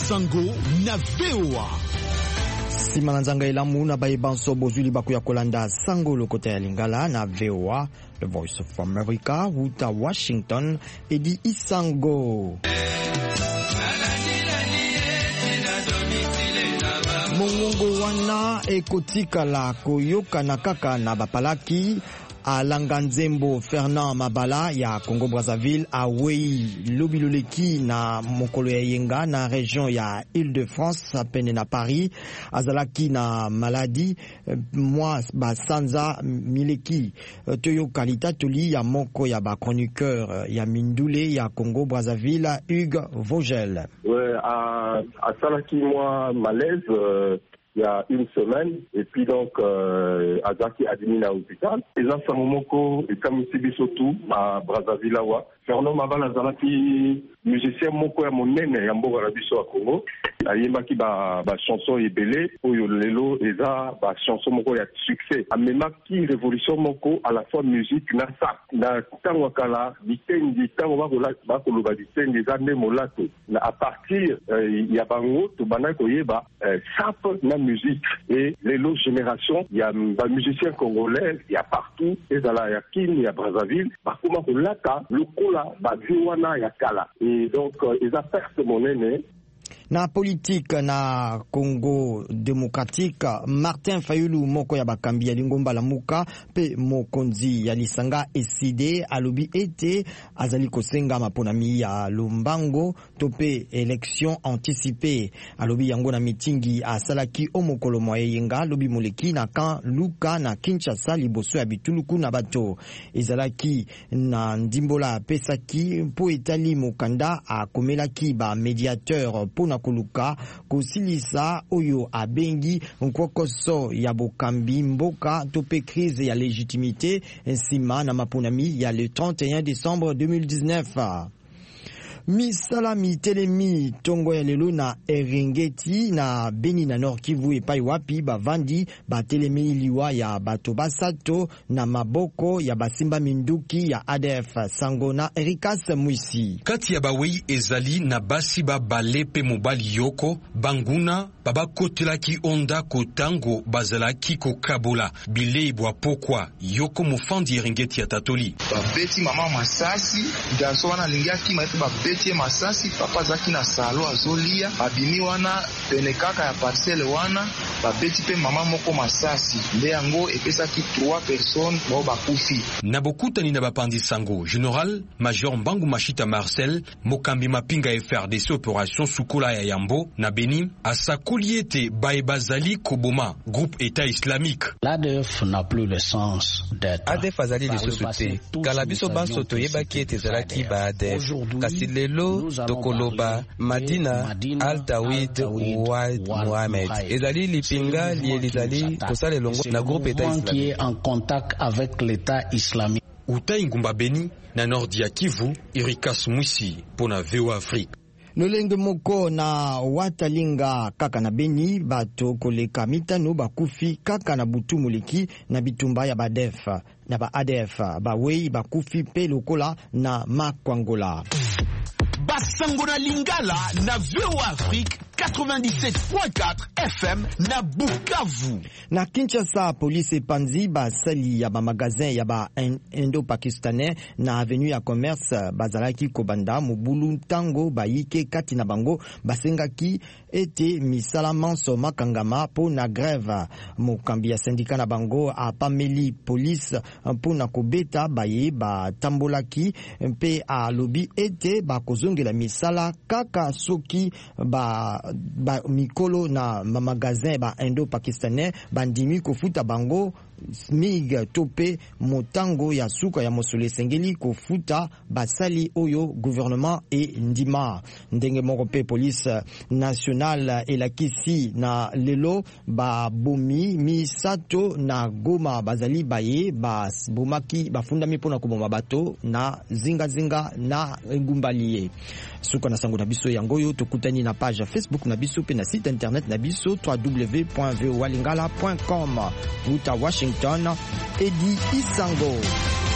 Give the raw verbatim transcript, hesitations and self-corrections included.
Sango na V O A. Simana nzanga elamu na baibanso bozuli baku ya kolanda Sango lokota ya Lingala na V O A, The Voice of America, Wuta Washington, Edi Isango. Mongongo wana ekotika la koyoka na kaka na bapalaki Alanga Nzembo Fernand Mabala ya Congo Brazzaville awei lobiloleki na mokolo ya yenga na region ya Île-de-France pene na Paris azalaki na maladi mwa basanza mileki toyo kalita toli ya moko ya ba chroniqueur ya Mindule ya Congo Brazzaville Hugues Vogel. Ouais, à à salaki moi malaise euh... il y a une semaine, et puis donc, euh, Azaki a diminué à l'hôpital. Et là, ça m'a et comme il surtout à Brazzaville, Fernand Mabala Zalaki, musicien moko ya monene ya mboka na biso ya Congo. Ayemaki ba ba chanson ebele oyo lelo eza ba chanson moko ya succès. Amemaki révolution moko à la fois musique na sa na tango kala bitendi tango ba ba ko loba bitendi za nde molato. Na à partir ya bango to bana ko yeba sap na musique et lelo génération ya ba musicien congolais ya partout et dans la ya Kin ya Brazzaville ba kuma ko lata lokola ba viwana ya kala. Et donc ils a perte monene. Na politique na Congo démocratique, Martin Fayulu moko ya bakambi ya lingomba la muka pe mokonzi ya lisanga eside alobi ete azali kosenga maponami ya Lumbango tope élection anticipée alobi yango na mitingi asalaki omokolo moye yenga lobi moleki na kan Luka na Kinshasa liboso ya bituluku na bato ezalaki na ndimbola pesaki po etali mokanda akomelaki ba médiateur pona kuluka kosilisa oyo abengi nkokoso ya bokambi mboka tope crise ya légitimité nsima na maponami ya le trente et un décembre deux mille dix-neuf. Misala mitelemi tongo ya lelo na Eringeti na Beni na Nord Kivu epai wapi bavandi batelemi liwa ya bato basato na maboko ya basimba minduki ya A D F Sango na Erikas Mwisi. Kati ya bawei ezali na basi babale pe mobali yoko banguna baba kotelaki onda kotango bazalaki kokabola bilei bwa pokwa yoko mufandi Eringeti ya Tatoli. Babeti mama masasi gaso wana lingiaki maetu babeti masasi papa zaki na salo azolia babimi wana pene kaka ya parcelle wana babeti pe mama moko masasi nde yango epesaki trois personnes bo bakufi na bokutani na bapandi Sango. Général Major Mbangu Mashita Marcel mokambi mapinga F R D C opération Sukola ya Yambo na Beni asakoli ete baebazali koboma groupe État islamique. L'A D F n'a plus le sens d'être. A D F azali de société kalabiso banso toyebaki ete ezalaki ba A D F kasi lelo tokoloba Madina Al-Dawid Ouad Mohamed ezali lipinga lielizali kosala longo na groupe État islamique qui est en contact avec l'État islamique. Uta Ingumba Beni na Nord ya Kivu, Erikas Mwisi pona V O A Afrique. Lolenge moko na watalinga kaka na Beni bato koleka mitano bakufi kaka na butu muliki na bitumba ya badef na ba A D F bawei bakufi pe lokola na Makwangola. Basango na Lingala na V O A Afrique quatre-vingt-dix-sept point quatre F M na Bukavu. Na Kinshasa, police panzi ba sali ya ba magazin ya ba indo-pakistanais na avenue ya commerce bazalaki kobanda mobulu tango bayike kati na bango basengaki ete misala manso makangama po na grève. Mokambi ya syndicat na bango apameli police po na kobeta baye ba tambolaki mpe a lobi ete ba kozongela misala kaka soki ba ba mikolo na magazin ba indo-pakistanais bandimi kofuta bango smig tope motango ya suka ya mosole sengeli kofuta basali oyo gouvernement e ndima ndenge moko pe police nationale elakisi na lelo ba bomi misato na Goma bazali baye ba bomaki bafundami pona koboma bato na zinga zinga na ngumbaliye suka na sango na biso yangoyo tokutani na page Facebook na biso pe na site internet na biso w w w point v o a lingala point com. Wuta Washington, Edi Isango.